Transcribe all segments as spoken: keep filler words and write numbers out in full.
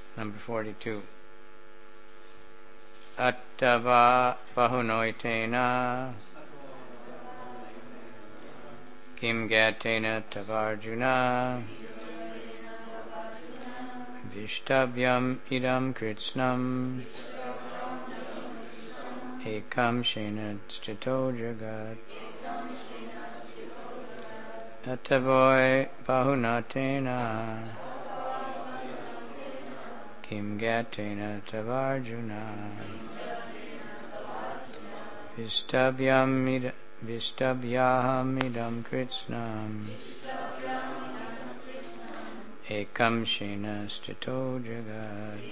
Number forty-two. Attava bahunoitena kim gatena tavarjuna vishtavyam idam kritsnam ekam shena stito jagat attavoy bahunatena kim gatena tavarjuna vishtavyam idam Vishtavyaham idam kritsnam ekam shena stito jagat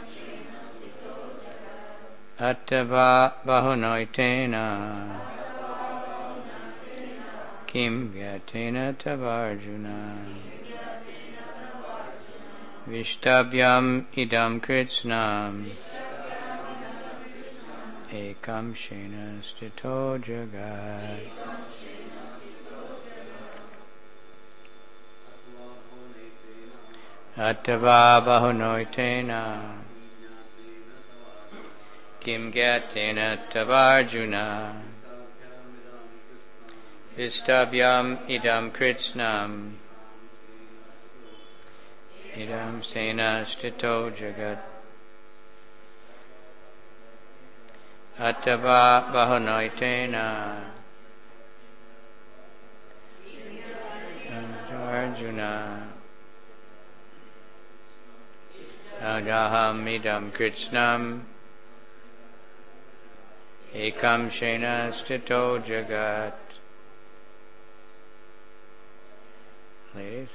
attava bahunoitena kim gatena tavarjuna vishtavyam idam kritsnam ekam shena stito jagat attava bahunoitena kim gatena tavarjuna vishtavyam idam kritsnam idam sena stito jagat attava bahunoitena Arjuna adaham idam kritsnam ekam shena stito jagat. Ladies.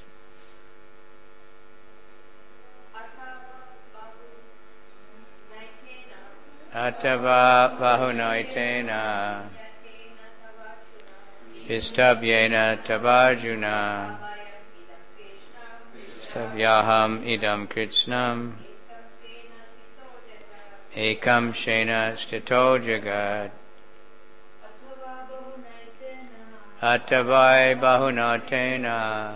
Attava bahunoitena vishtavyena tavarjuna vishtavyaham idam kritsnam ekam shena stito jagat attavai bahunatena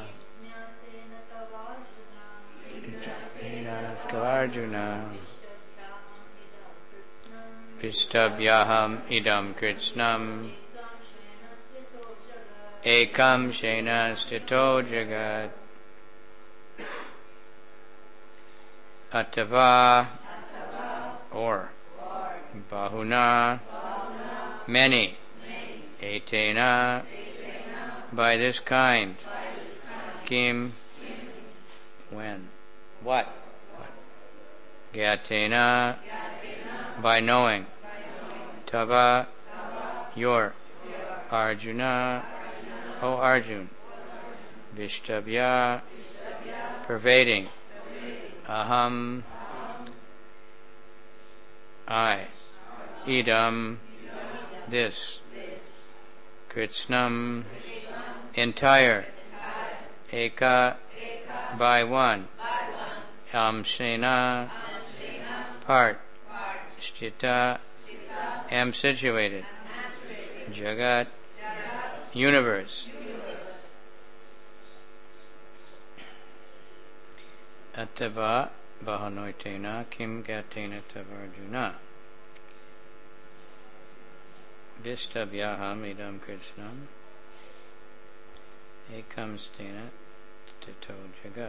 tavarjuna vishtavyaham idam kritsnam ekam shena stito jagat attava or bahuna many etena by this kind kim when what gatena by knowing tava your Arjuna O Arjun Vishtavya pervading aham I idam this kritsnam entire eka by one amshena part Sthita am situated Jagat universe attava bahunoitena kim gatena tavarjuna vishtavyaham idam kritsnam ekam stena stito jagat.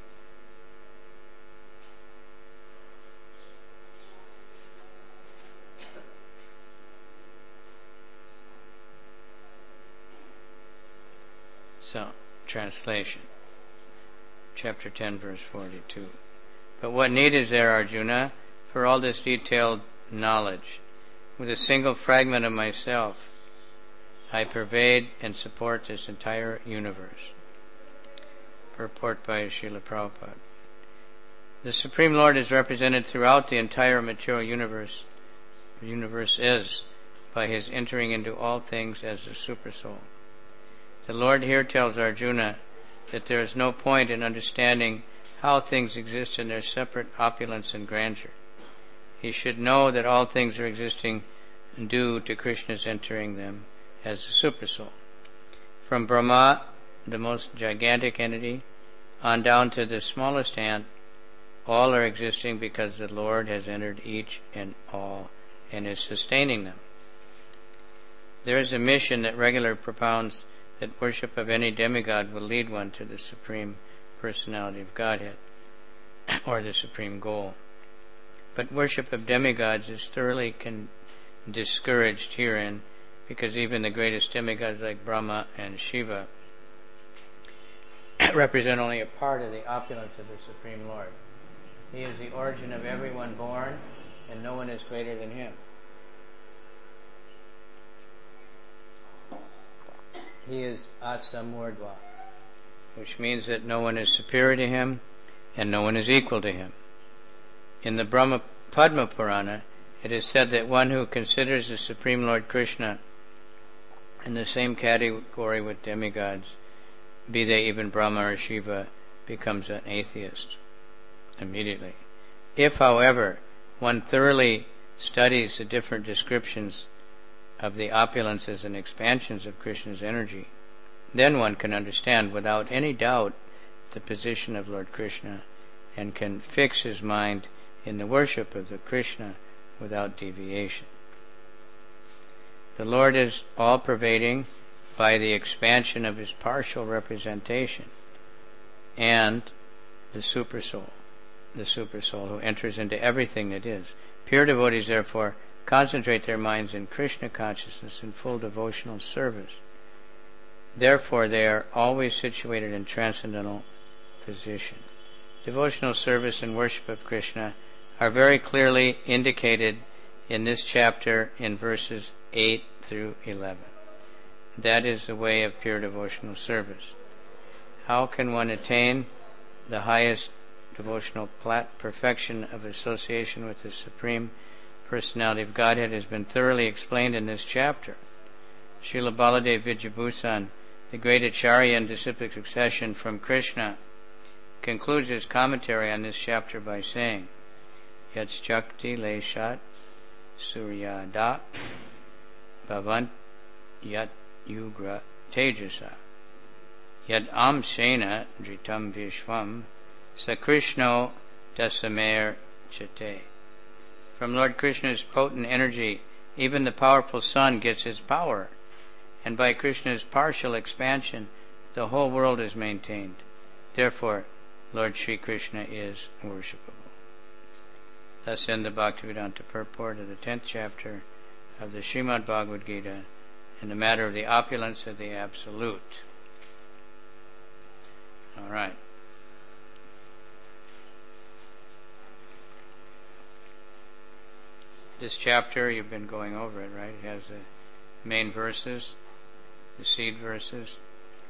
So, translation. Chapter ten, verse forty-two. But what need is there, Arjuna, for all this detailed knowledge? With a single fragment of myself, I pervade and support this entire universe. Purport by Srila Prabhupada. The Supreme Lord is represented throughout the entire material universe. The universe is by His entering into all things as the Supersoul. The Lord here tells Arjuna that there is no point in understanding how things exist in their separate opulence and grandeur. He should know that all things are existing due to Krishna's entering them as the Supersoul. From Brahma, the most gigantic entity, on down to the smallest ant, all are existing because the Lord has entered each and all and is sustaining them. There is a mission that regularly propounds that worship of any demigod will lead one to the Supreme Personality of Godhead, or the supreme goal. But worship of demigods is thoroughly con- discouraged herein, because even the greatest demigods like Brahma and Shiva represent only a part of the opulence of the Supreme Lord. He is the origin of everyone born, and no one is greater than him. He is Asamurdva, which means that no one is superior to him and no one is equal to him. In the Brahma Padma Purana, it is said that one who considers the Supreme Lord Krishna in the same category with demigods, be they even Brahma or Shiva, becomes an atheist immediately. If, however, one thoroughly studies the different descriptions of the opulences and expansions of Krishna's energy, then one can understand without any doubt the position of Lord Krishna and can fix his mind in the worship of the Krishna without deviation. The Lord is all-pervading by the expansion of his partial representation and the Supersoul, the Supersoul who enters into everything that is. Pure devotees, therefore, concentrate their minds in Krishna consciousness in full devotional service. Therefore, they are always situated in transcendental position. Devotional service and worship of Krishna are very clearly indicated in this chapter in verses eight through eleven. That is the way of pure devotional service. How can one attain the highest devotional perfection of association with the Supreme Personality of Godhead has been thoroughly explained in this chapter. Srila Baladev Vidyabhusan, the great Acharya in disciplic succession from Krishna, concludes his commentary on this chapter by saying, Yat Shakti Leshat Suryada Bhavant Yat Yugra Tejasa Yad Amsena Dritam Vishwam Sakrishno Dasamer Chate. From Lord Krishna's potent energy, even the powerful sun gets its power, and by Krishna's partial expansion, the whole world is maintained. Therefore, Lord Sri Krishna is worshipable. Thus end the Bhaktivedanta purport of the tenth chapter of the Srimad Bhagavad Gita in the matter of the opulence of the Absolute. All right. This chapter, you've been going over it, right? It has the main verses, the seed verses.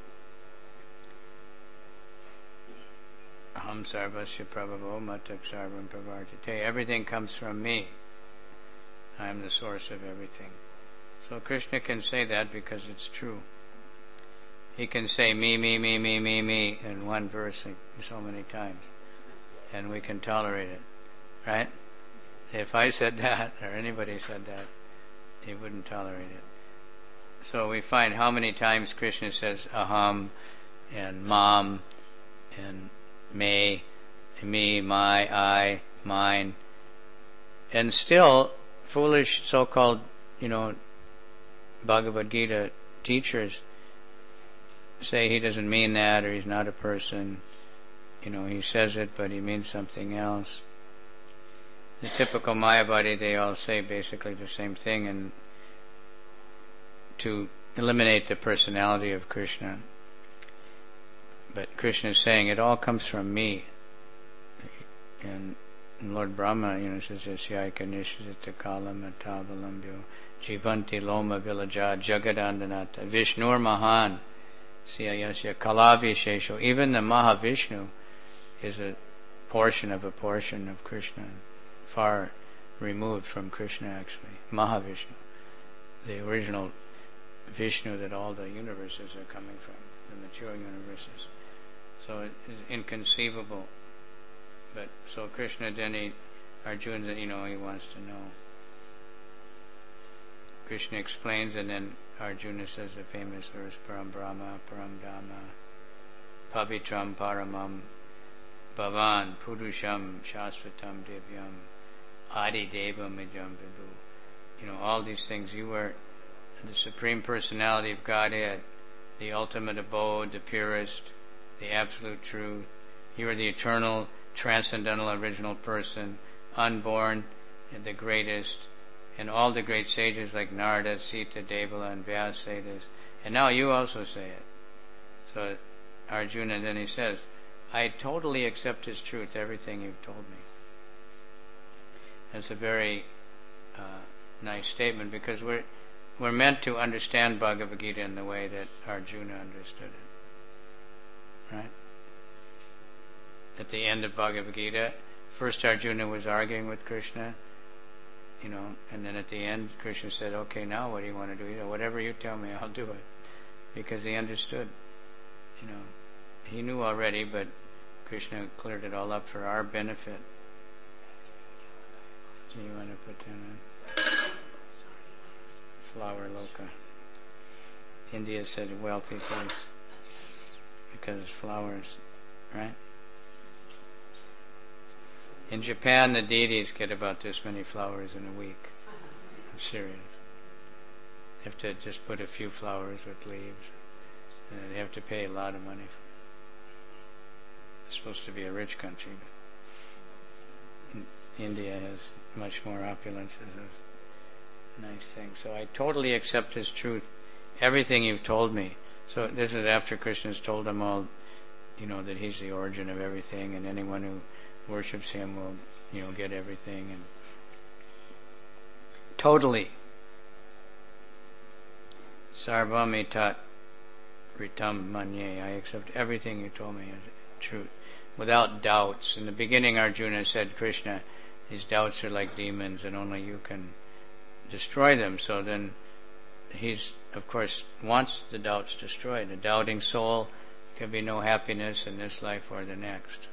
Aham sarvasya prabhavo matak sarvam pravartate. Everything comes from me. I am the source of everything. So Krishna can say that because it's true. He can say me, me, me, me, me, me in one verse so many times. And we can tolerate it. Right? If I said that, or anybody said that, he wouldn't tolerate it. So we find how many times Krishna says aham, and mam, and me, me, my, I, mine. And still, foolish so-called, you know, Bhagavad Gita teachers say he doesn't mean that, or he's not a person. You know, he says it, but he means something else. The typical Mayavadi, they all say basically the same thing, and to eliminate the personality of Krishna. But Krishna is saying it all comes from me. And Lord Brahma, you know, says Yasyaika Nishjita Kalam Atavalambhyo Jivanti Loma Vilaja Jagadandanata Vishnur Mahan Siyayasya Kalavishesho. Even the Mahavishnu is a portion of a portion of Krishna, far removed from Krishna actually. Mahavishnu, the original Vishnu that all the universes are coming from, the mature universes. So it is inconceivable. But so Krishna then he, Arjuna, you know, he wants to know. Krishna explains, and then Arjuna says the famous verse, Param Brahma, Param Dhamma, Pavitram Paramam Bhavan Purusham Shasvatam Divyam Adi Devam Ijam Vibhu. You know, all these things. You were the Supreme Personality of Godhead, the ultimate abode, the purest, the absolute truth. You are the eternal, transcendental, original person, unborn, and the greatest. And all the great sages like Narada, Sita, Devala, and Vyasa say this. And now you also say it. So Arjuna, then he says, I totally accept as truth everything you've told me. That's a very uh, nice statement, because we're we're meant to understand Bhagavad Gita in the way that Arjuna understood it. Right? At the end of Bhagavad Gita, first Arjuna was arguing with Krishna, you know, and then at the end Krishna said, okay, now what do you want to do? You know, whatever you tell me, I'll do it. Because he understood, you know. He knew already, but Krishna cleared it all up for our benefit. Do you want to put that on? Flower Loka. India said a wealthy place because it's flowers, right? In Japan, the deities get about this many flowers in a week. I'm serious. They have to just put a few flowers with leaves, and they have to pay a lot of money for it. It's supposed to be a rich country, but India has much more opulences of nice things. So I totally accept as truth everything you've told me. So this is after Krishna's told them all, you know, that he's the origin of everything, and anyone who worships him will, you know, get everything. And totally, sarvamitat ritam manye, I accept everything you told me as truth, without doubts. In the beginning, Arjuna said, Krishna, these doubts are like demons, and only you can destroy them. So then he's, of course, wants the doubts destroyed. A doubting soul can be no happiness in this life or the next.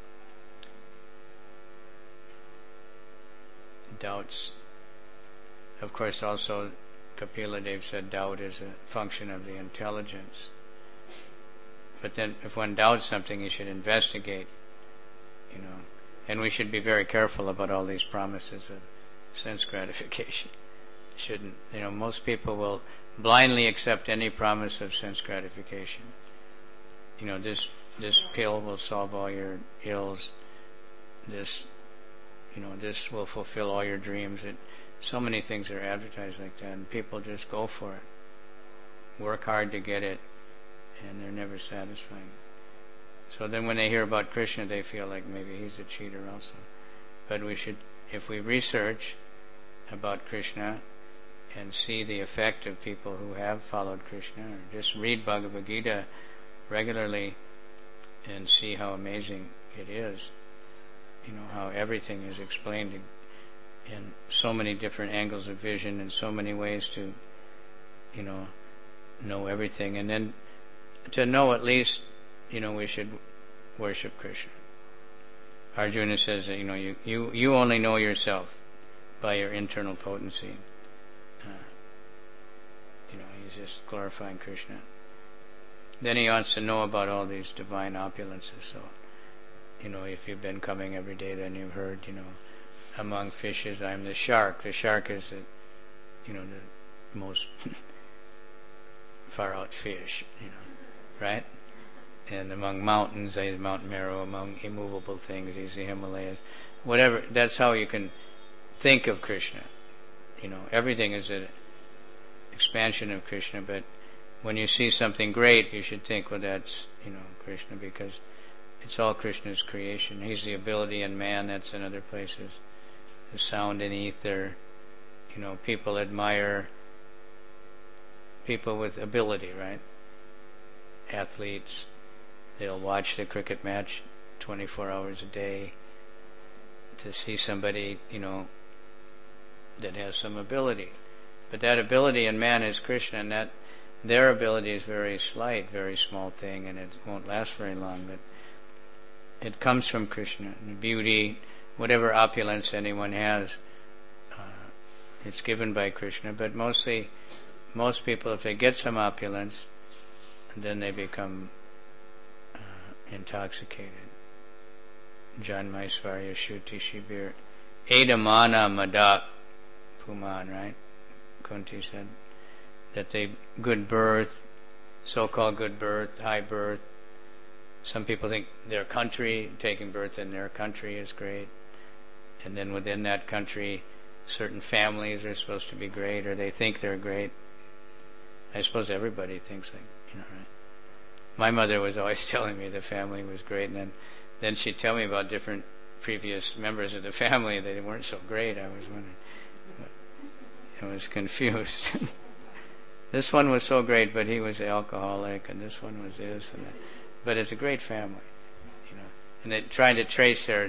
Doubts, of course, also Kapila Dev said doubt is a function of the intelligence. But then if one doubts something, you should investigate, you know. And we should be very careful about all these promises of sense gratification. Shouldn't, you know, most people will blindly accept any promise of sense gratification. You know, this this pill will solve all your ills. This, you know, this will fulfill all your dreams. It, so many things are advertised like that, and people just go for it. Work hard to get it, and they're never satisfied. So then when they hear about Krishna, they feel like maybe he's a cheater also. But we should, if we research about Krishna and see the effect of people who have followed Krishna, or just read Bhagavad Gita regularly and see how amazing it is, you know, how everything is explained in, in so many different angles of vision and so many ways to, you know, know everything. And then to know at least, you know, we should worship Krishna. Arjuna says that, you know, you, you, you only know yourself by your internal potency. Uh, you know, he's just glorifying Krishna. Then he wants to know about all these divine opulences. So, you know, if you've been coming every day, then you've heard, you know, among fishes I'm the shark. The shark is the, you know, the most far out fish, you know, right? And among mountains, he's Mount Meru. Among immovable things, he's the Himalayas. Whatever, that's how you can think of Krishna. You know, everything is an expansion of Krishna, but when you see something great, you should think, well, that's, you know, Krishna, because it's all Krishna's creation. He's the ability in man, that's in other places. The sound in ether. You know, people admire people with ability, right? Athletes, they'll watch the cricket match twenty-four hours a day to see somebody, you know, that has some ability. But that ability in man is Krishna, and that their ability is very slight, very small thing, and it won't last very long, but it comes from Krishna. And beauty, whatever opulence anyone has, uh, it's given by Krishna. But mostly, most people, if they get some opulence, then they become uh, intoxicated. Janmaisvarya Shuti Shibir Edamana Madak Puman, right? Kunti said that they good birth, so-called good birth, high birth. Some people think their country, taking birth in their country is great. And then within that country, certain families are supposed to be great, or they think they're great. I suppose everybody thinks like, you know, right? My mother was always telling me the family was great, and then, then she'd tell me about different previous members of the family that weren't so great. I was wondering. I was confused. This one was so great, but he was alcoholic, and this one was this and that. But it's a great family, you know. And they trying to trace their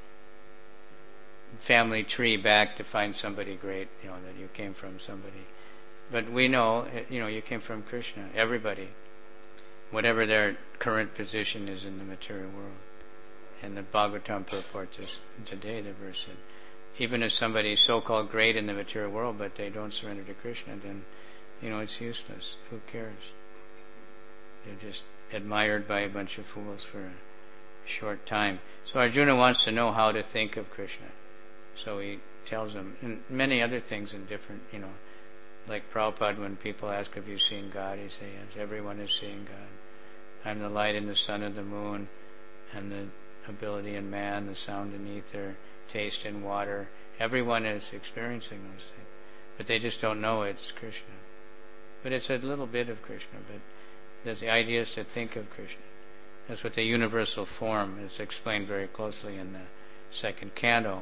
family tree back to find somebody great, you know, that you came from somebody. But we know, you know, you came from Krishna. Everybody, whatever their current position is in the material world. And the Bhagavatam purport just today, the verse said, even if somebody is so-called great in the material world, but they don't surrender to Krishna, then, you know, it's useless. Who cares? They're just admired by a bunch of fools for a short time. So Arjuna wants to know how to think of Krishna. So he tells them, and many other things in different, you know, like Prabhupada, when people ask, have you seen God? He says, yes, everyone is seeing God. I'm the light in the sun and the moon, and the ability in man, the sound in ether, taste in water. Everyone is experiencing those things. But they just don't know it's Krishna. But it's a little bit of Krishna, but there's the idea is to think of Krishna. That's what the universal form is explained very closely in the second canto.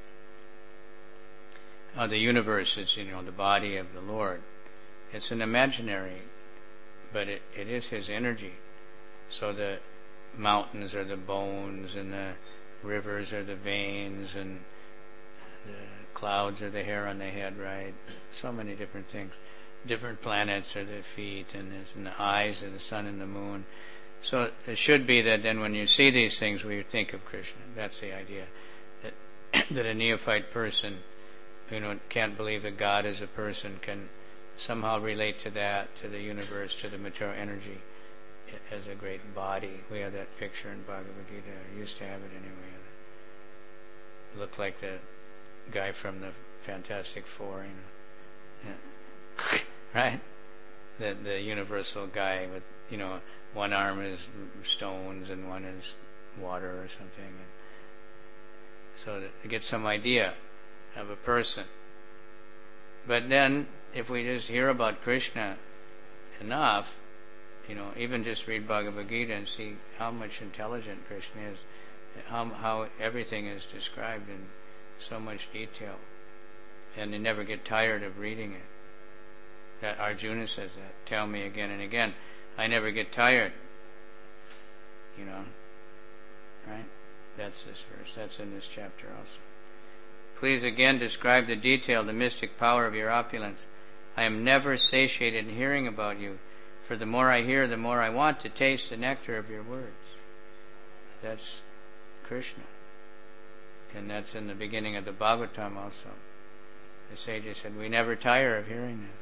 Uh, the universe is, you know, the body of the Lord. It's an imaginary, but it, it is His energy. So the mountains are the bones, and the rivers are the veins, and the clouds are the hair on the head, right? So many different things. Different planets are the feet, and, and the eyes are the sun and the moon. So it should be that then when you see these things, we think of Krishna. That's the idea. That, that a neophyte person, you know, can't believe that God is a person, can somehow relate to that, to the universe, to the material energy as a great body. We have that picture in Bhagavad Gita. I used to have it anyway. It looked like the guy from the Fantastic Four, you know. Yeah. Right? The the universal guy with, you know, one arm is stones and one is water or something. And so to get some idea of a person. But then, if we just hear about Krishna enough, you know, even just read Bhagavad Gita and see how much intelligent Krishna is, how how everything is described in so much detail, and you never get tired of reading it. That Arjuna says that, tell me again and again. I never get tired. You know, right? That's this verse. That's in this chapter also. Please again describe the detail, the mystic power of your opulence. I am never satiated in hearing about you, for the more I hear, the more I want to taste the nectar of your words. That's Krishna. And that's in the beginning of the Bhagavatam also. The sages said, we never tire of hearing this.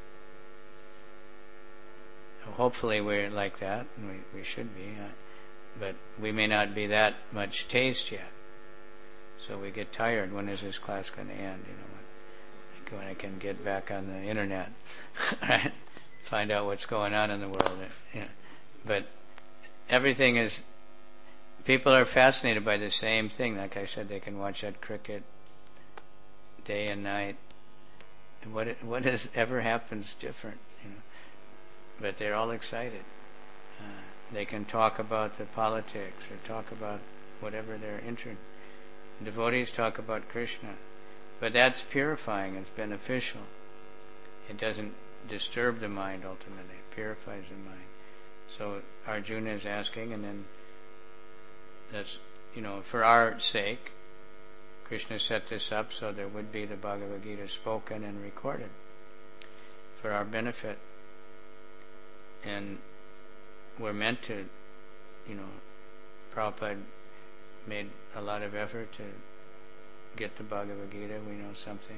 Hopefully we're like that, and we, we should be, uh, but we may not be that much taste yet. So we get tired. When is this class going to end? You know, when, when I can get back on the internet, right? Find out what's going on in the world. You know. But everything is, people are fascinated by the same thing. Like I said, they can watch that cricket day and night. And what what has ever happens different, you know? But they're all excited. Uh, they can talk about the politics or talk about whatever they're interested in. Devotees talk about Krishna. But that's purifying, it's beneficial. It doesn't disturb the mind ultimately, it purifies the mind. So Arjuna is asking, and then that's, you know, for our sake, Krishna set this up so there would be the Bhagavad Gita spoken and recorded for our benefit. And we're meant to, you know, Prabhupada made a lot of effort to get the Bhagavad Gita. We know something.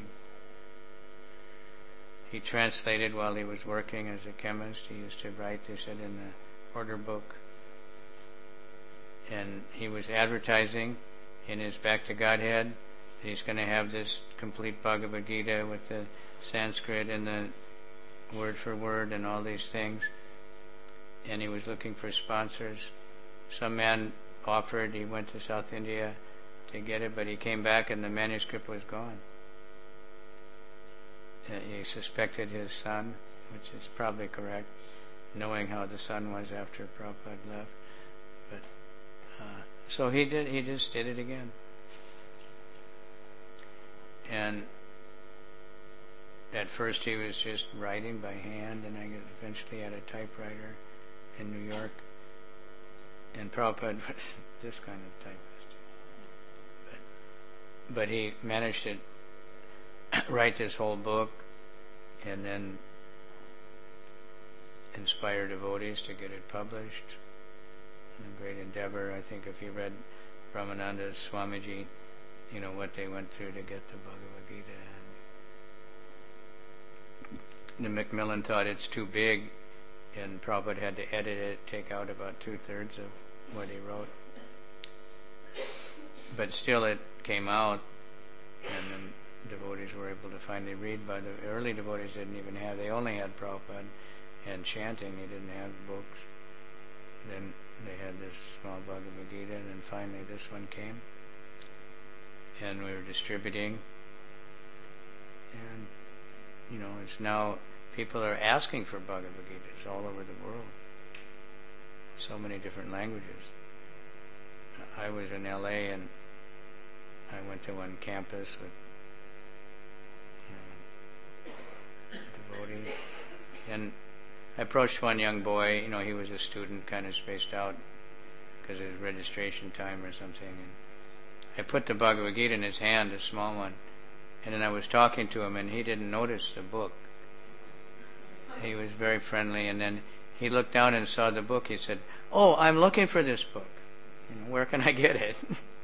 He translated while he was working as a chemist. He used to write, they said, in the order book. And he was advertising in his Back to Godhead. He's going to have this complete Bhagavad Gita with the Sanskrit and the word for word and all these things. And he was looking for sponsors. Some man offered, he went to South India to get it, but he came back and the manuscript was gone. Uh, he suspected his son, which is probably correct, knowing how the son was after Prabhupada left. But uh, so he did. He just did it again, and at first he was just writing by hand, and I eventually had a typewriter in New York. And Prabhupada was this kind of typist, but, but he managed to write this whole book, and then inspire devotees to get it published. A great endeavor. I think if you read Brahmananda Swamiji, you know what they went through to get the Bhagavad Gita. And the Macmillan thought it's too big, and Prabhupada had to edit it, take out about two-thirds of what he wrote. But still it came out, and the devotees were able to finally read. But the early devotees didn't even have, they only had Prabhupada and chanting, they didn't have books. Then they had this small Bhagavad Gita, and then finally this one came. And we were distributing. And, you know, it's now, people are asking for Bhagavad Gitas all over the world. So many different languages. I was in L A and I went to one campus with you know, devotees, and I approached one young boy. You know, he was a student, kind of spaced out because it was registration time or something. And I put the Bhagavad Gita in his hand, a small one, and then I was talking to him, and he didn't notice the book. He was very friendly, and then he looked down and saw the book. He said, "Oh, I'm looking for this book. You know, where can I get it?"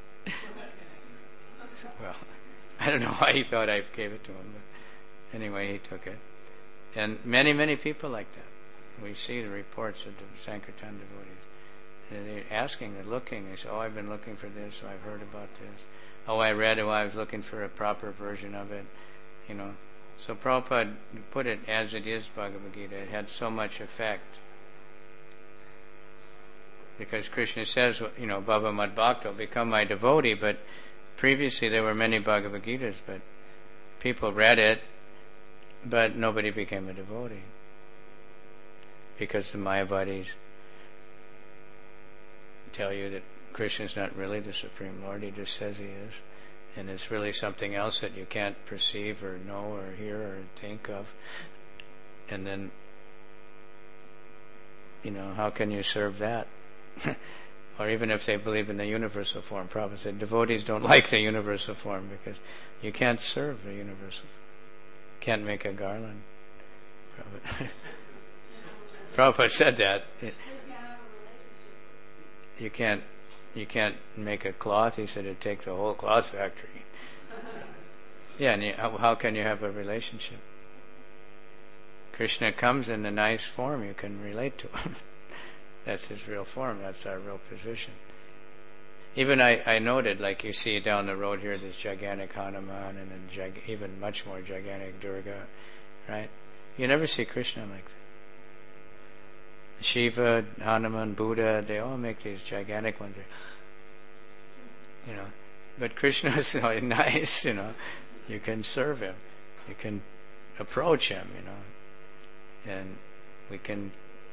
Well, I don't know why he thought I gave it to him, but anyway, he took it. And many, many people like that. We see the reports of the Sankirtan devotees. And they're asking, they're looking. They say, "Oh, I've been looking for this, or I've heard about this. Oh, I read it, oh, I was looking for a proper version of it." You know. So Prabhupada put it as it is, Bhagavad Gita. It had so much effect. Because Krishna says, you know, Bhava Mad Bhakto, become my devotee, but previously there were many Bhagavad Gitas, but people read it, but nobody became a devotee. Because the Mayavadis tell you that Krishna is not really the Supreme Lord, he just says he is. And it's really something else that you can't perceive or know or hear or think of. And then, you know, how can you serve that? Or even if they believe in the universal form. Prabhupada said devotees don't like the universal form because you can't serve the universal form. Can't make a garland. Prabhupada, Prabhupada said that. You can't You can't make a cloth. He said it'd take the whole cloth factory. Yeah, and you, how, how can you have a relationship? Krishna comes in a nice form. You can relate to him. That's his real form. That's our real position. Even I, I noted, like you see down the road here, this gigantic Hanuman and then gig, even much more gigantic Durga, right? You never see Krishna like that. Shiva, Hanuman, Buddha, they all make these gigantic ones. You know, but Krishna is so nice, you know. You can serve him. You can approach him, you know. And we can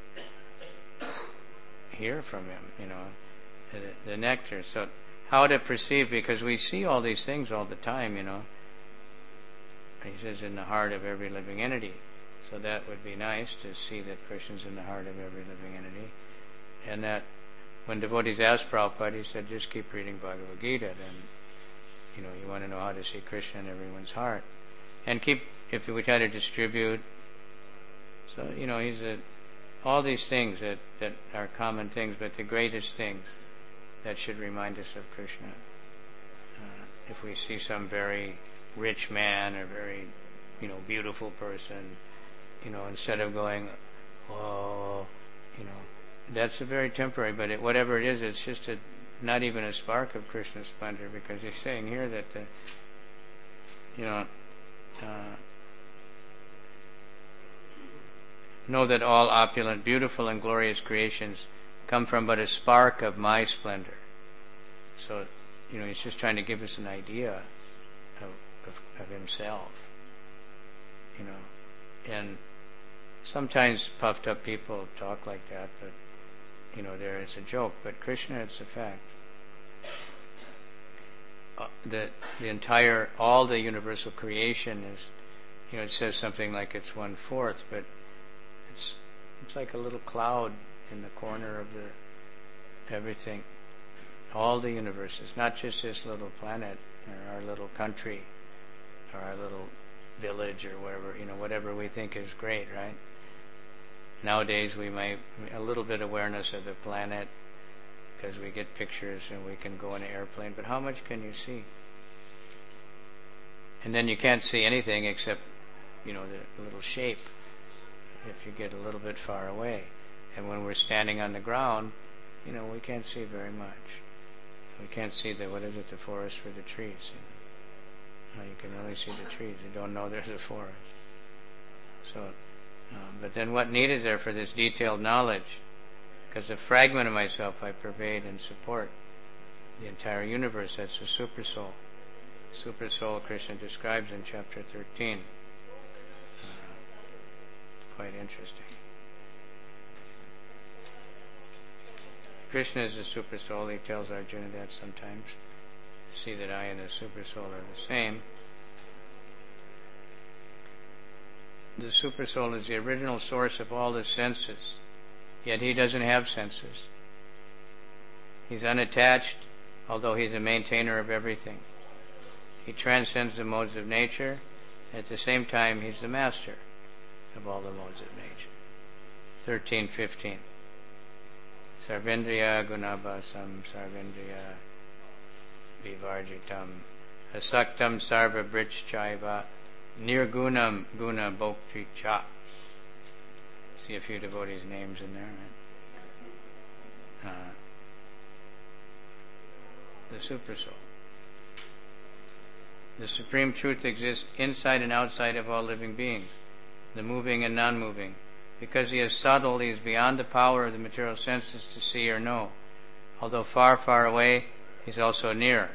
hear from him, you know, the, the nectar. So how to perceive, because we see all these things all the time, you know. He says in the heart of every living entity. So that would be nice to see that Krishna's in the heart of every living entity. And that when devotees asked Prabhupada, he said, just keep reading Bhagavad Gita, then, you know, you want to know how to see Krishna in everyone's heart. And keep, if we try to distribute, so, you know, he's a, all these things that, that are common things, but the greatest things that should remind us of Krishna. Uh, if we see some very rich man or very, you know, beautiful person, you know, instead of going, oh, you know, that's a very temporary, but it, whatever it is, it's just a not even a spark of Krishna's splendor, because he's saying here that the, you know, uh, know that all opulent, beautiful, and glorious creations come from but a spark of my splendor. So, you know, he's just trying to give us an idea of, of, of himself, you know. And sometimes puffed up people talk like that, but, you know, there is a joke. But Krishna, it's a fact. Uh, the the entire, all the universal creation is, you know, it says something like it's one fourth, but it's it's like a little cloud in the corner of the everything. All the universes, not just this little planet or our little country or our little village or wherever, you know, whatever we think is great, right? Nowadays we might, a little bit awareness of the planet because we get pictures and we can go in an airplane, but how much can you see? And then you can't see anything except, you know, the little shape if you get a little bit far away. And when we're standing on the ground, you know, we can't see very much. We can't see the, what is it, the forest for the trees. You know, you can only see the trees. You don't know there's a forest. So, um, but then what need is there for this detailed knowledge? Because a fragment of myself I pervade and support the entire universe. That's the super soul. Super soul Krishna describes in chapter thirteen. Uh, it's quite interesting. Krishna is the super soul. He tells Arjuna that sometimes. See that I and the super soul are the same. The super soul is the original source of all the senses, yet he doesn't have senses. He's unattached, although he's a maintainer of everything. He transcends the modes of nature, and at the same time he's the master of all the modes of nature. thirteen fifteen. Sarvendriya gunabhasam sarvendriya vivarjitam asaktam sarva brichchaiva nirgunam guna bhokti cha. See a few devotees' names in there, right? Uh, the super soul. The supreme truth exists inside and outside of all living beings, the moving and non-moving. Because he is subtle, he is beyond the power of the material senses to see or know. Although far, far away, he's also near.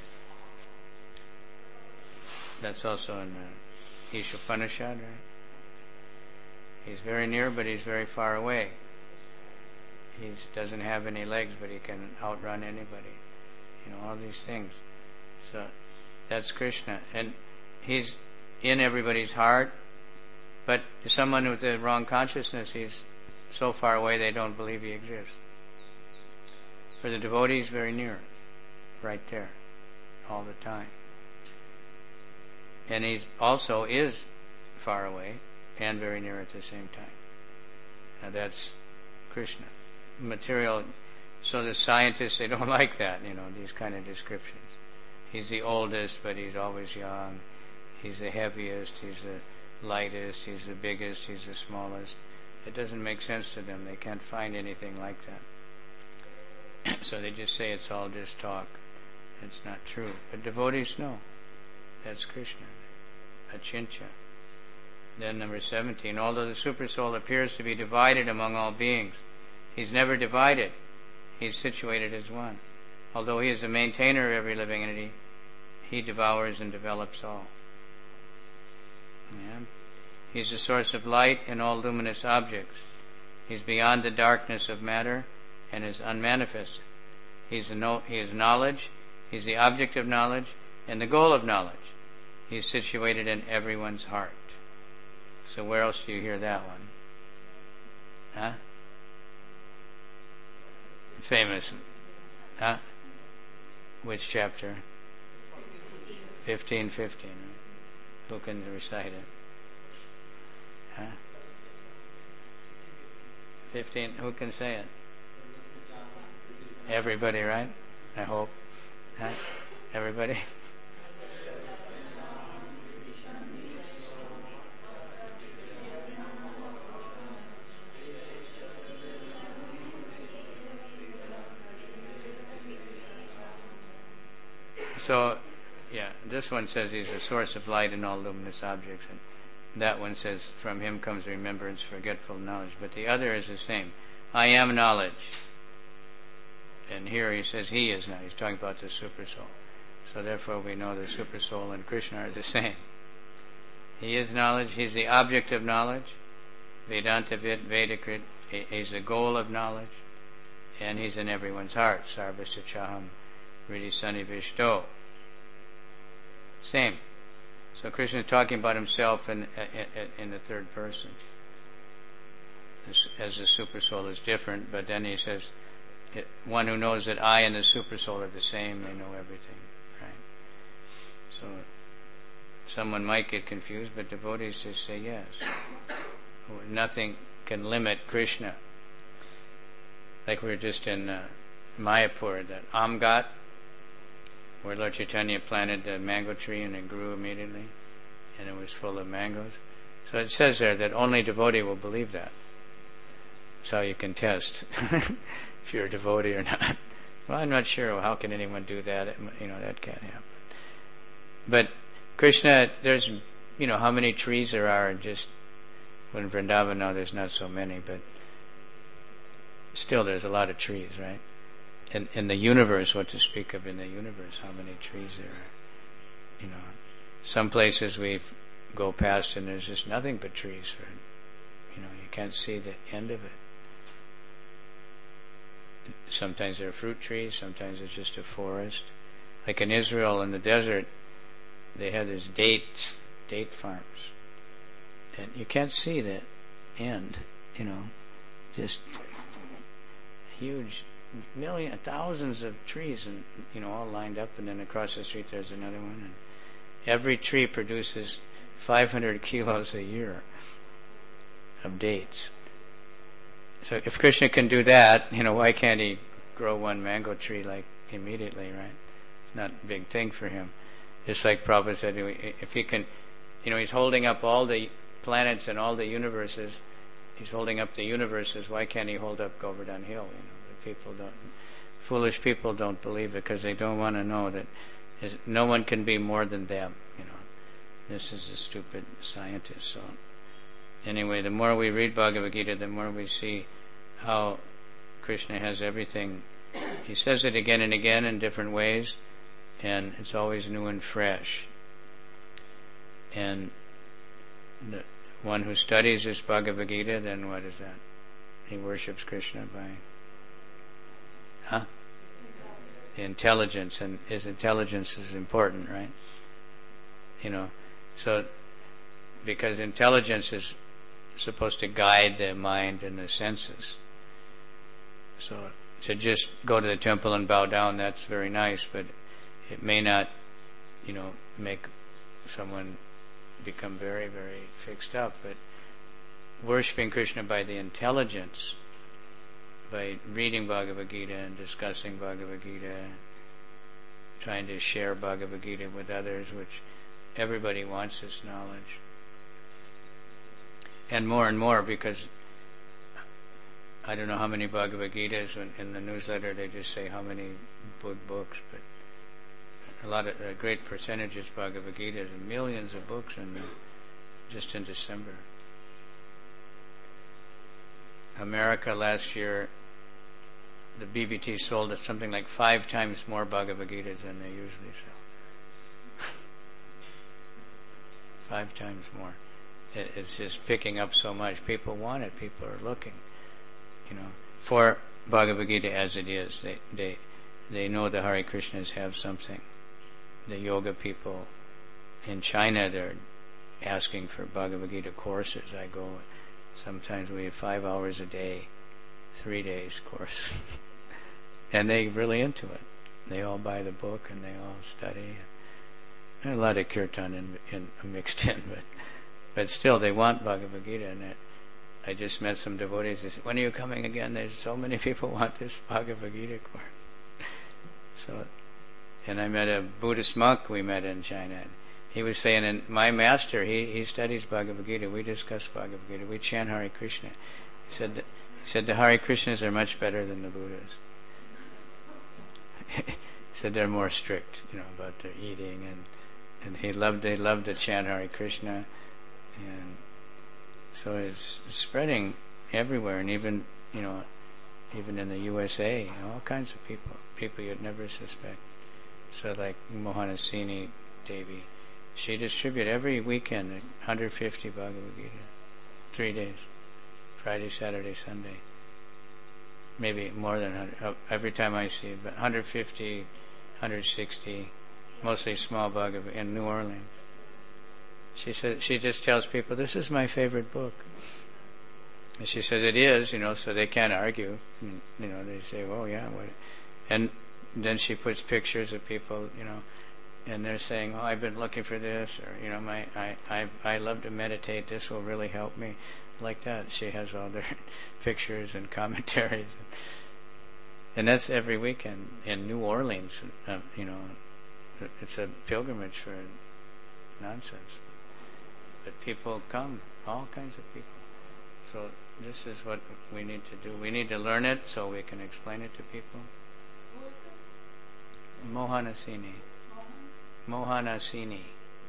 That's also in the Ishopanishad, right? He's very near, but he's very far away. He doesn't have any legs, but he can outrun anybody. You know, all these things. So that's Krishna. And he's in everybody's heart. But to someone with the wrong consciousness, he's so far away they don't believe he exists. For the devotee, he's very near, right there, all the time. And he also is far away and very near at the same time. Now that's Krishna. Material, so the scientists, they don't like that, you know, these kind of descriptions. He's the oldest, but he's always young. He's the heaviest, he's the lightest, he's the biggest, he's the smallest. It doesn't make sense to them. They can't find anything like that. So they just say it's all just talk. It's not true. But devotees know. That's Krishna. Achintya. Then number seventeen. Although the super soul appears to be divided among all beings, he's never divided. He's situated as one. Although he is the maintainer of every living entity, he devours and develops all. Yeah. He's the source of light in all luminous objects. He's beyond the darkness of matter and is unmanifested. He's the no, he is knowledge, he's the object of knowledge and the goal of knowledge. He's situated in everyone's heart. So where else do you hear that one? Huh? Famous. Huh? Which chapter? fifteen fifteen. Who can recite it? Huh? Fifteen. Who can say it? Everybody, right? I hope. Huh? Everybody? So, yeah, this one says he's a source of light in all luminous objects, and that one says from him comes remembrance, forgetful knowledge. But the other is the same. I am knowledge. And here he says he is now. He's talking about the Supersoul. So therefore we know the Supersoul and Krishna are the same. He is knowledge. He's the object of knowledge. Vedanta Vid, Vedakrit. He's the goal of knowledge. And he's in everyone's heart. Sarvasya Chaham Riddhi Sannivishto. Same. So Krishna is talking about himself in, in, in the third person. As the Supersoul is different, but then he says, one who knows that I and the Supersoul are the same, they know everything. Right? So someone might get confused, but devotees just say yes. Nothing can limit Krishna. Like we were just in uh, Mayapur, that Amgat, where Lord Chaitanya planted the mango tree and it grew immediately, and it was full of mangoes. So it says there that only devotee will believe that. That's how you can test if you're a devotee or not. Well, I'm not sure. Well, how can anyone do that? It, you know, that can't happen. But Krishna, there's, you know, how many trees there are, and just when Vrindavan now there's not so many, but still there's a lot of trees, right? In, in the universe, what to speak of in the universe, how many trees there are. You know, some places we go past and there's just nothing but trees. For, you know, you can't see the end of it. Sometimes there are fruit trees, sometimes it's just a forest. Like in Israel, in the desert, they have these dates, date farms. And you can't see the end, you know, just huge million, thousands of trees, and you know, all lined up, and then across the street there's another one, and every tree produces five hundred kilos a year of dates. So if Krishna can do that, you know, why can't he grow one mango tree like immediately, right? It's not a big thing for him. Just like Prabhupada said, if he can, you know, he's holding up all the planets and all the universes, he's holding up the universes, why can't he hold up Govardhan Hill, you know? People don't, foolish people don't believe it because they don't want to know that no one can be more than them. You know, this is a stupid scientist. So, anyway, the more we read Bhagavad Gita, the more we see how Krishna has everything. He says it again and again in different ways, and it's always new and fresh. And the one who studies this Bhagavad Gita, then what is that? He worships Krishna by Huh? The intelligence, and his intelligence is important, right? You know, so because intelligence is supposed to guide the mind and the senses. So to just go to the temple and bow down, that's very nice, but it may not, you know, make someone become very, very fixed up. But worshipping Krishna by the intelligence, by reading Bhagavad Gita and discussing Bhagavad Gita, trying to share Bhagavad Gita with others, which everybody wants this knowledge. And more and more, because I don't know how many Bhagavad Gitas, in the newsletter they just say how many book books, but a lot of, a great percentage is Bhagavad Gita, and millions of books in, just in December. America last year, the B B T sold something like five times more Bhagavad Gitas than they usually sell. Five times more. It, it's just picking up so much. People want it. People are looking, you know, for Bhagavad Gita as it is. They they they know the Hare Krishnas have something. The yoga people in China, they're asking for Bhagavad Gita courses. I go. Sometimes we have five hours a day, three days course. And they're really into it. They all buy the book and they all study. And a lot of kirtan in, in, mixed in, but but still they want Bhagavad Gita. And it, I just met some devotees. They said, when are you coming again? There's so many people want this Bhagavad Gita course. So, and I met a Buddhist monk we met in China. He was saying, and my master, he, he studies Bhagavad Gita. We discuss Bhagavad Gita. We chant Hare Krishna. He said, that, he said the Hare Krishnas are much better than the Buddhas. said they're more strict, you know, about their eating, and and he loved they loved to chant Hare Krishna, and so it's spreading everywhere, and even you know, even in the U S A, all kinds of people, people you'd never suspect. So like Mohanasini Devi, she distributed every weekend one hundred fifty Bhagavad Gita, three days, Friday, Saturday, Sunday. Maybe more than one hundred. Every time I see it, but one hundred fifty, one hundred sixty, mostly small Bhagavad in New Orleans. She says, she just tells people, this is my favorite book. And she says it is, you know, so they can't argue. And, you know, they say, oh yeah, what? And then she puts pictures of people, you know, and they're saying, oh, I've been looking for this, or you know, my I I I love to meditate. This will really help me. Like that, she has all their pictures and commentaries, and that's every weekend in New Orleans. Uh, you know, it's a pilgrimage for nonsense, but people come, all kinds of people. So this is what we need to do. We need to learn it so we can explain it to people. What was it? Mohanasini. Mohan? Mohanasini.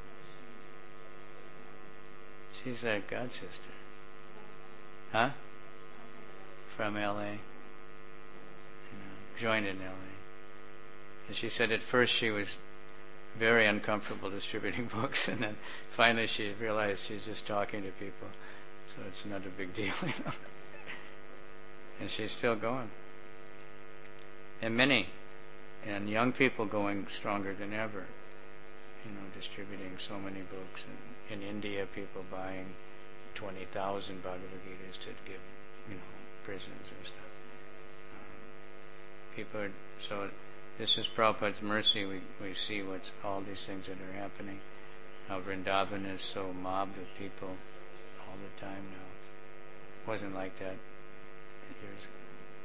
She's a god sister. Huh? From L A. You know, joined in L A. And she said at first she was very uncomfortable distributing books, and then finally she realized she's just talking to people, so it's not a big deal, you know. And she's still going. And many, and young people going stronger than ever, you know, distributing so many books. And in India, people buying twenty thousand Bhagavad Gitas to give, you know, prisons and stuff. Um, people are, so this is Prabhupada's mercy. We, we see what's all these things that are happening. How Vrindavan is so mobbed with people all the time now. It wasn't like that years ago.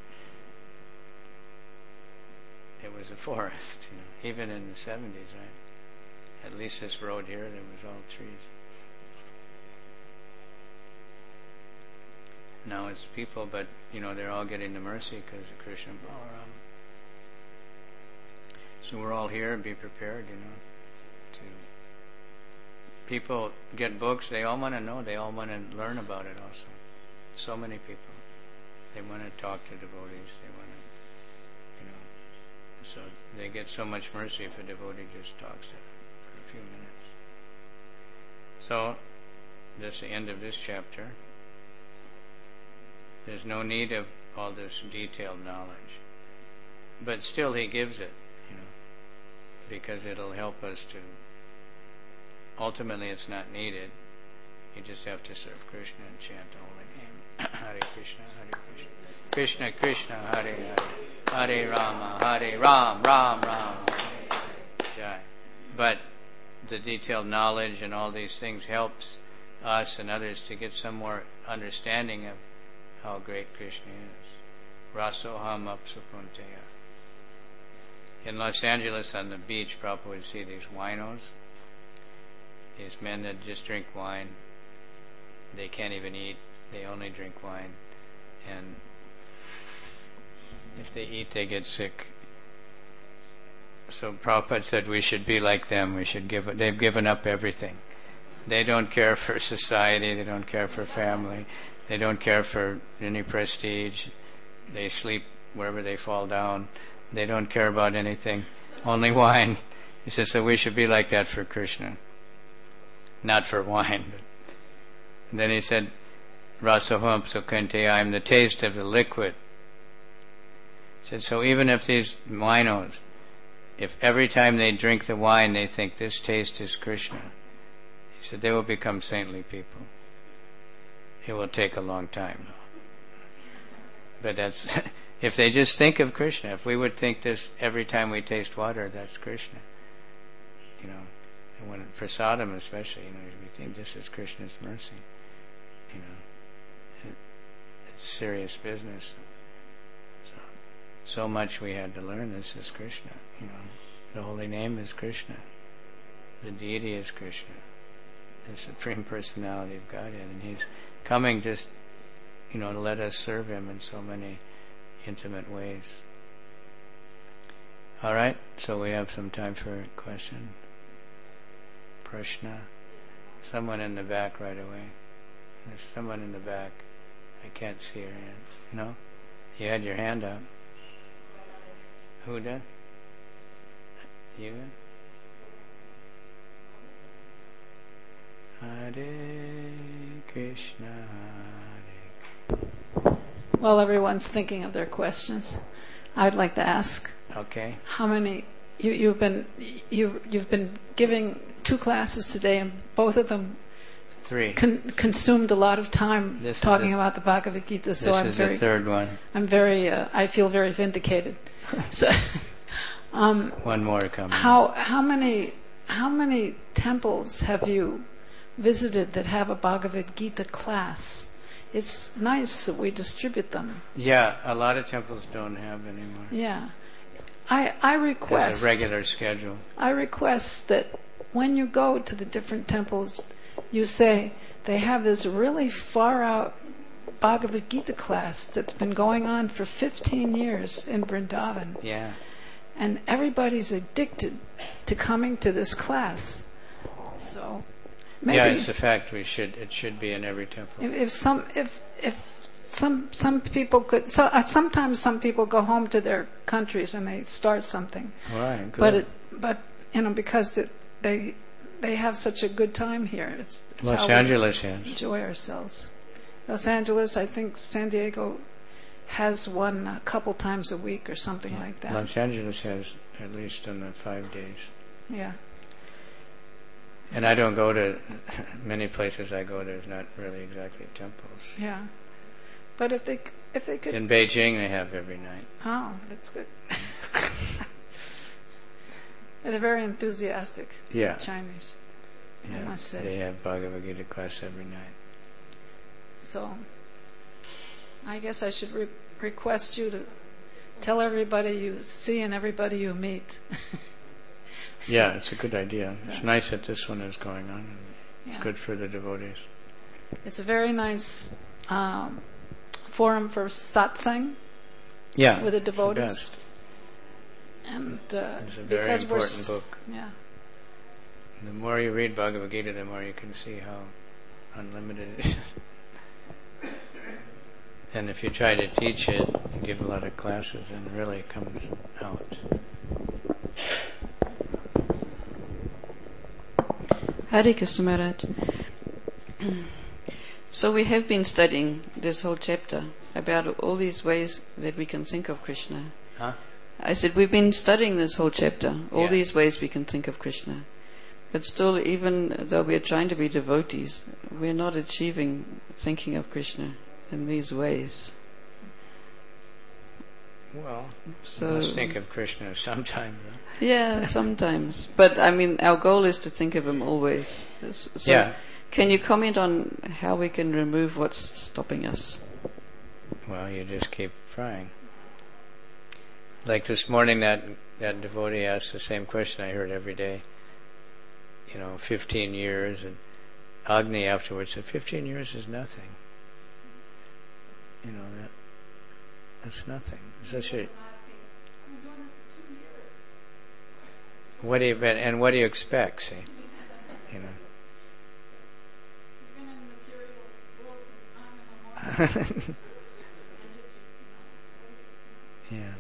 It was a forest, you know, even in the seventies, right? At least this road here, there was all trees. Now it's people, but you know, they're all getting the mercy because of Krishna Balaram. So we're all here and be prepared, you know, to people get books, they all want to know, they all want to learn about it also. So many people. They want to talk to devotees, they want to, you know, so they get so much mercy if a devotee just talks to them for a few minutes. So, this is the end of this chapter. There's no need of all this detailed knowledge. But still he gives it, you know, because it'll help us to, ultimately it's not needed. You just have to serve Krishna and chant the holy name. Hare Krishna, Hare Krishna. Krishna, Krishna, Hare Hare. Hare Rama, Hare Ram, Ram, Ram. Jai. But the detailed knowledge and all these things helps us and others to get some more understanding of how great Krishna is. Rasoham apsukunteya. In Los Angeles on the beach, Prabhupada would see these winos, these men that just drink wine. They can't even eat, they only drink wine. And if they eat, they get sick. So Prabhupada said we should be like them. We should give. They've given up everything. They don't care for society. They don't care for family. They don't care for any prestige. They sleep wherever they fall down. They don't care about anything. Only wine. He says, so we should be like that for Krishna. Not for wine. But. And then he said, Rasoham Sukante, I am the taste of the liquid. He said, so even if these winos, if every time they drink the wine they think this taste is Krishna, he said, they will become saintly people. It will take a long time, though. But that's, if they just think of Krishna, if we would think this every time we taste water, that's Krishna. You know, and when, for sadham especially, you know, we think this is Krishna's mercy. You know, it, it's serious business. So, so much we had to learn. This is Krishna. You know, the holy name is Krishna. The deity is Krishna, the Supreme Personality of Godhead, and He's coming just, you know, to let us serve Him in so many intimate ways. All right, so we have some time for a question. Prashna. Someone in the back right away. There's someone in the back. I can't see her hand. No? You had your hand up. Who did? You? Hare Krishna, Hare. While everyone's thinking of their questions, I'd like to ask. Okay. How many? You, you've been you you've been giving two classes today, and both of them Three. Con- consumed a lot of time This talking the, about the Bhagavad Gita. So this I'm is very the third one. I'm very uh, I feel very vindicated. So, um, one more coming. How how many how many temples have you visited that have a Bhagavad Gita class? It's nice that we distribute them. Yeah, a lot of temples don't have anymore. Yeah. I I request There's a regular schedule. I request that when you go to the different temples, you say they have this really far out Bhagavad Gita class that's been going on for fifteen years in Vrindavan. Yeah. And everybody's addicted to coming to this class. So maybe yeah, it's a fact. We should. It should be in every temple. If, if some if if some some people could, so uh, sometimes some people go home to their countries and they start something. Right. Good. But it, but you know, because it, they they have such a good time here. It's, it's Los how Angeles we has. enjoy ourselves. Los Angeles, I think San Diego has one a couple times a week or something yeah. like that. Los Angeles has at least on the five days. Yeah. And I don't go to many places. I go, there's not really exactly temples. Yeah. But if they if they could in Beijing, they have every night. Oh, that's good. They're very enthusiastic. Yeah. Chinese. Yeah. I must say. They have Bhagavad Gita class every night. So, I guess I should re- request you to tell everybody you see and everybody you meet. Yeah, it's a good idea. It's nice that this one is going on. It's Yeah. good for the devotees. It's a very nice um, forum for satsang Yeah, with the it's the devotees. best. And uh, It's a very because we're important s- book. Yeah. The more you read Bhagavad Gita, the more you can see how unlimited it is. And if you try to teach it, give a lot of classes, and it really comes out. Hare Krishna Maharaj. So we have been studying this whole chapter about all these ways that we can think of Krishna. Huh? I said we've been studying this whole chapter, all Yeah. these ways we can think of Krishna. But still, even though we're trying to be devotees, we're not achieving thinking of Krishna in these ways. Well, So you must think of Krishna sometime. Though. yeah, sometimes. But I mean, our goal is to think of him always. So Yeah. Can you comment on how we can remove what's stopping us? Well, you just keep trying. Like this morning, that that devotee asked the same question I heard every day. You know, fifteen years, and Agni afterwards said, fifteen years is nothing. You know, that that's nothing. It's just a, what do you and what do you expect? See, you know. Yeah.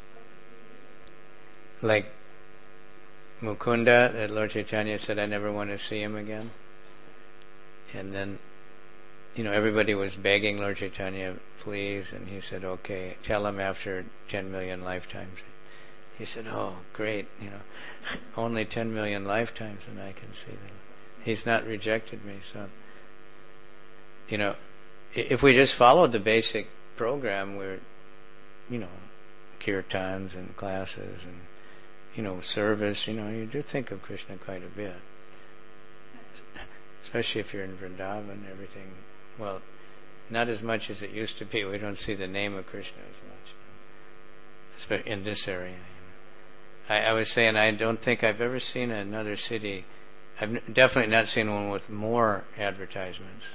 Like Mukunda, that Lord Chaitanya said, I never want to see him again. And then, you know, everybody was begging Lord Chaitanya, please, and he said, okay, tell him after ten million lifetimes. He said, oh, great, you know, only ten million lifetimes and I can see them. He's not rejected me, so, you know, if we just followed the basic program, we're, you know, kirtans and classes and, you know, service, you know, you do think of Krishna quite a bit. Especially if you're in Vrindavan, everything, well, not as much as it used to be. We don't see the name of Krishna as much, especially in this area. You know. I, I was saying I don't think I've ever seen another city, I've n- definitely not seen one with more advertisements.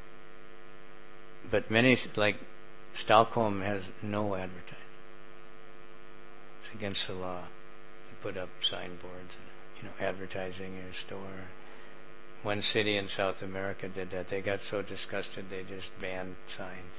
But many, like Stockholm has no advertising. It's against the law. put up signboards, you know, advertising your store. One city in South America did that. They got so disgusted they just banned signs.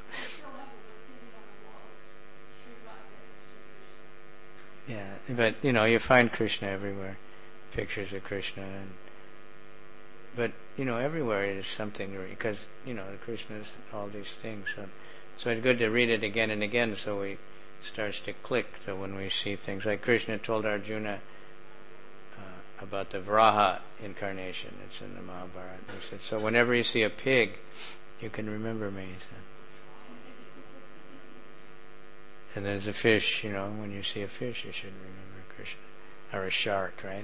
Yeah, but you know, you find Krishna everywhere, pictures of Krishna, and but you know, everywhere is something, because you know, Krishna is all these things. So, so it's good to read it again and again, so we starts to click. So when we see things like Krishna told Arjuna uh, about the Vraha incarnation, it's in the Mahabharata. He said, so whenever you see a pig, you can remember me. He said. And there's a fish, you know, when you see a fish, you should remember Krishna. Or a shark, right?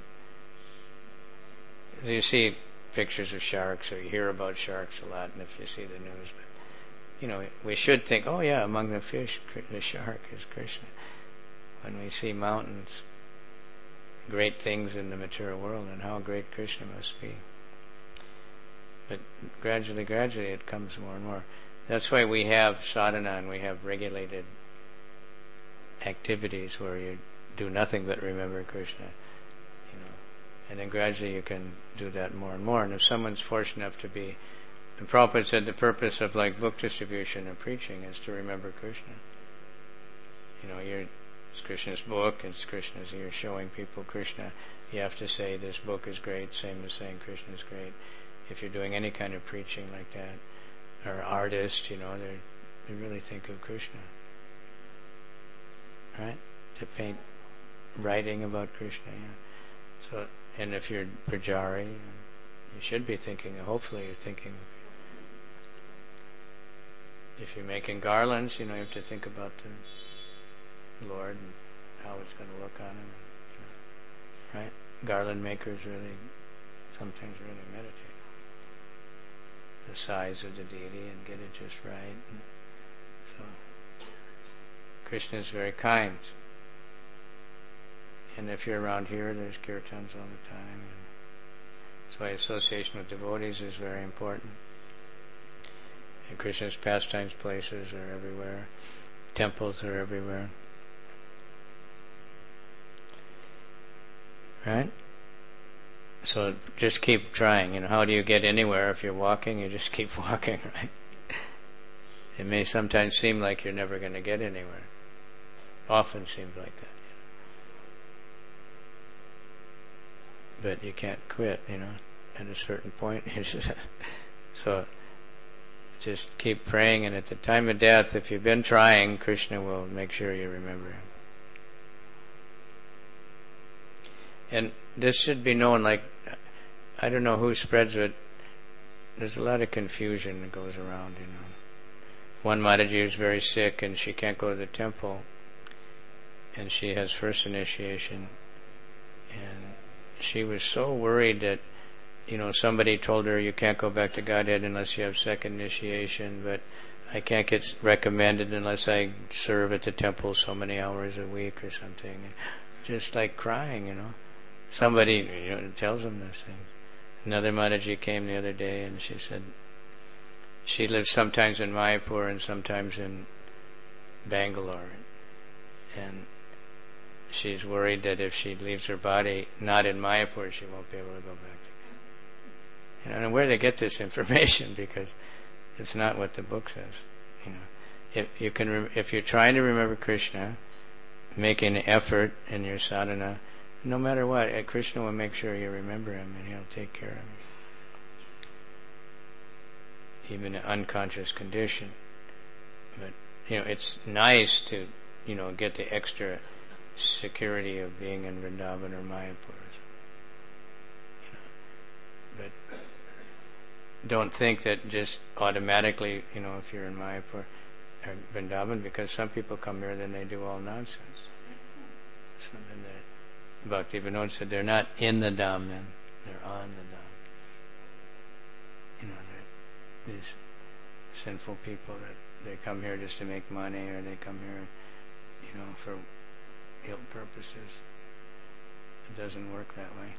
You see pictures of sharks, or you hear about sharks a lot, and if you see the news, but you know, we should think, oh yeah, among the fish, the shark is Krishna. When we see mountains, great things in the material world, and how great Krishna must be. But gradually, gradually, it comes more and more. That's why we have sadhana, and we have regulated activities where you do nothing but remember Krishna, you know, and then gradually you can do that more and more. And if someone's fortunate enough to be, and Prabhupada said the purpose of like book distribution and preaching is to remember Krishna. You know, you're, it's Krishna's book, it's Krishna's, you're showing people Krishna. You have to say this book is great, same as saying Krishna is great. If you're doing any kind of preaching like that, or artist, you know, they they really think of Krishna. Right? To paint, writing about Krishna. Yeah. So, and if you're Pujari, you should be thinking, hopefully you're thinking, if you're making garlands, you know, you have to think about the Lord and how it's going to look on him. You know, right? Garland makers really, sometimes really meditate. The size of the deity and get it just right. And so, Krishna is very kind. And if you're around here, there's kirtans all the time. And that's why association with devotees is very important. And Krishna's pastimes places are everywhere. Temples are everywhere. Right? So just keep trying. You know, how do you get anywhere if you're walking? You just keep walking, right? It may sometimes seem like you're never going to get anywhere. Often seems like that. You know. But you can't quit, you know, at a certain point. So just keep praying, and at the time of death, if you've been trying, Krishna will make sure you remember him. And this should be known, like, I don't know who spreads it. There's a lot of confusion that goes around, you know. One Mataji is very sick and she can't go to the temple, and she has first initiation, and she was so worried that, you know, somebody told her you can't go back to Godhead unless you have second initiation, but I can't get recommended unless I serve at the temple so many hours a week or something. And just like crying, you know. Somebody, you know, tells them this thing. Another Mataji came the other day and she said she lives sometimes in Mayapur and sometimes in Bangalore, and she's worried that if she leaves her body not in Mayapur, she won't be able to go back to God. You know, and where they get this information, because it's not what the book says. You know, if you can, rem- if you're trying to remember Krishna, making an effort in your sadhana, no matter what, Krishna will make sure you remember him, and he'll take care of you. Even an unconscious condition. But, you know, it's nice to, you know, get the extra security of being in Vrindavan or Mayapur. You know, but don't think that just automatically, you know, if you're in Mayapur or Vrindavan, because some people come here, then they do all nonsense. Something that Bhaktivinoda said, they're not in the Dham then, they're on the Dham. You know, these sinful people that they come here just to make money, or they come here, you know, for ill purposes. It doesn't work that way.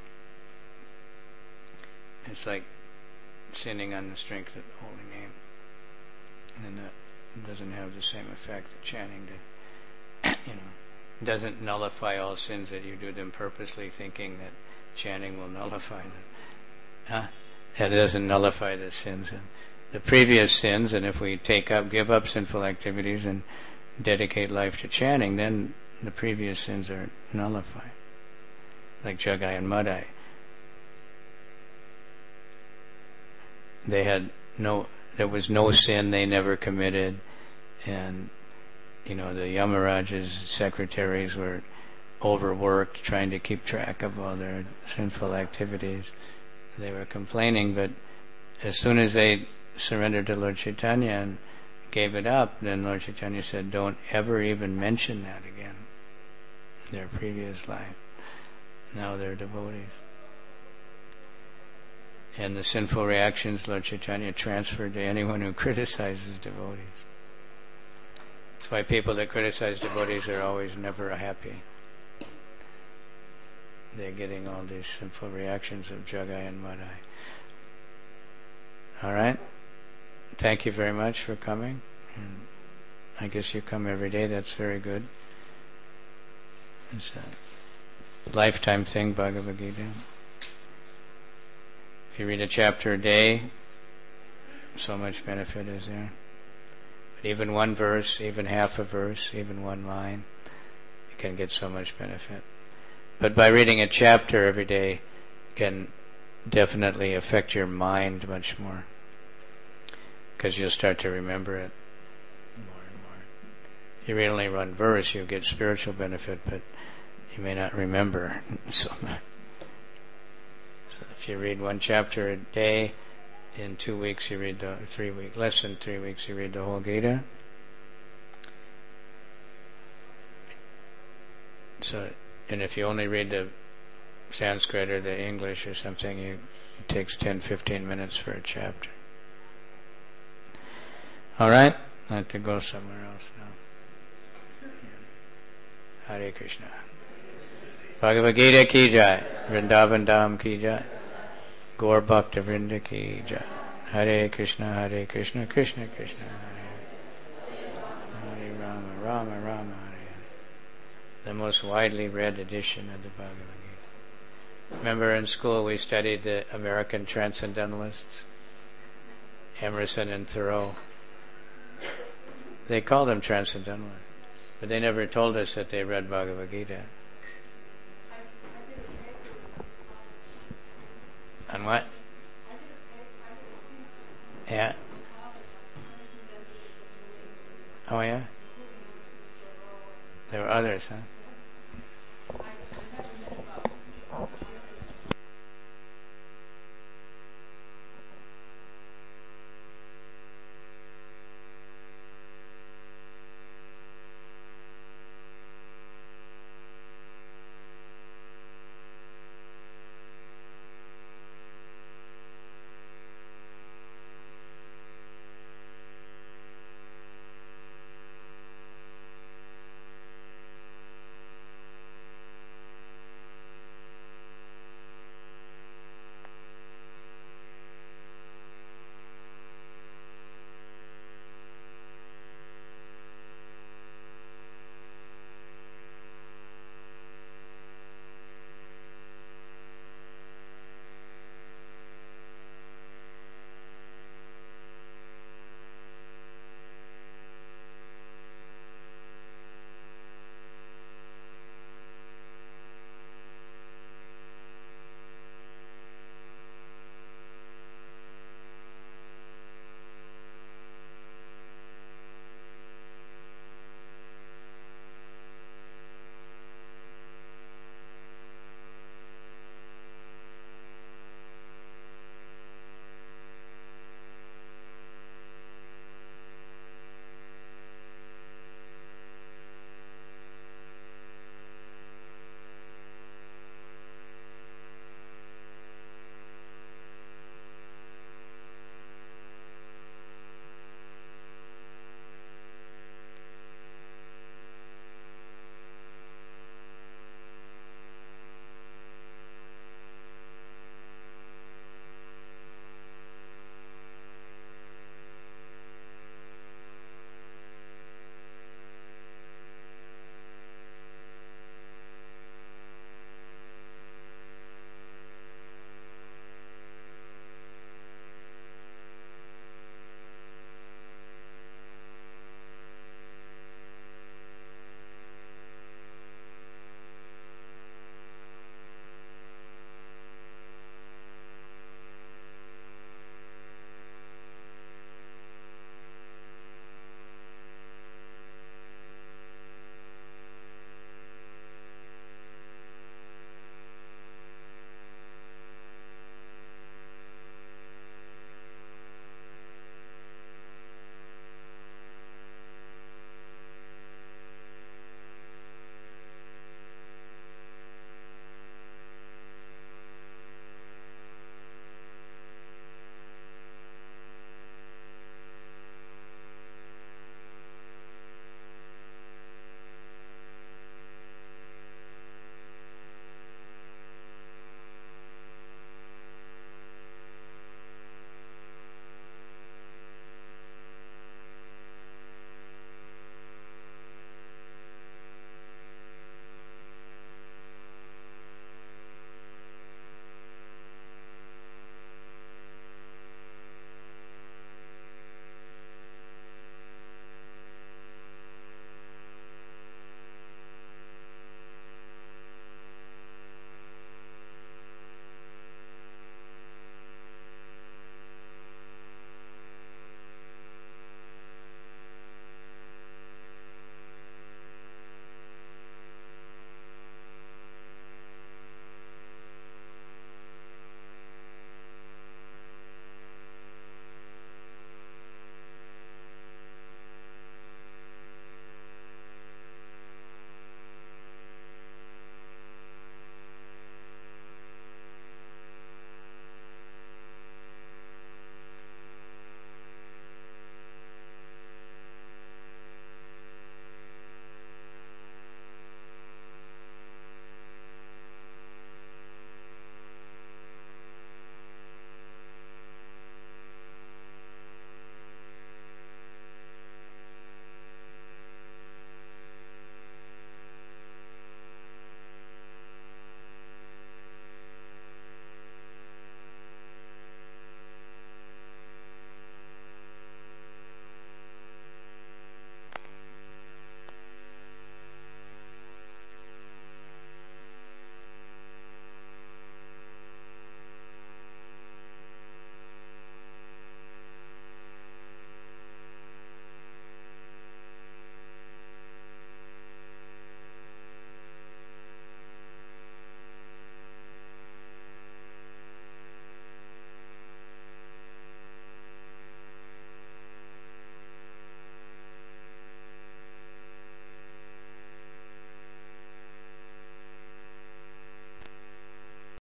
It's like sinning on the strength of the holy name, and then that doesn't have the same effect that chanting to, you know, doesn't nullify all sins that you do them purposely thinking that chanting will nullify them. Huh? That doesn't nullify the sins and the previous sins, and if we take up, give up sinful activities and dedicate life to chanting, then the previous sins are nullified. Like Jagai and Madai. They had no, there was no sin they never committed, and you know, the Yamaraj's secretaries were overworked trying to keep track of all their sinful activities. They were complaining, but as soon as they surrendered to Lord Chaitanya and gave it up, then Lord Chaitanya said, don't ever even mention that again. Their previous life. Now they're devotees. And the sinful reactions Lord Chaitanya transferred to anyone who criticizes devotees. That's why people that criticize devotees are always never happy. They're getting all these sinful reactions of Jagai and Madai. Alright? Thank you very much for coming. And I guess you come every day, that's very good. It's a lifetime thing, Bhagavad Gita. If you read a chapter a day, so much benefit is there. But even one verse, even half a verse, even one line, you can get so much benefit. But by reading a chapter every day can definitely affect your mind much more, because you'll start to remember it more and more. If you read only one verse, you'll get spiritual benefit, but you may not remember so much. So if you read one chapter a day, in two weeks you read the three week, less than three weeks you read the whole Gita. So, and if you only read the Sanskrit or the English or something, you, it takes ten, fifteen minutes for a chapter. Alright? I have to go somewhere else now. Hare Krishna. Bhagavad Gita ki jai. Vrindavan Dham ki jai. Gaur Bhakta Vrinda ki jai. Hare Krishna, Hare Krishna, Krishna Krishna, Hare Hare Rama, Rama Rama, Hare. The most widely read edition of the Bhagavad Gita. Remember in school we studied the American Transcendentalists, Emerson and Thoreau. They called them Transcendentalists, but they never told us that they read Bhagavad Gita. On what? Yeah. Oh yeah? There were others, huh?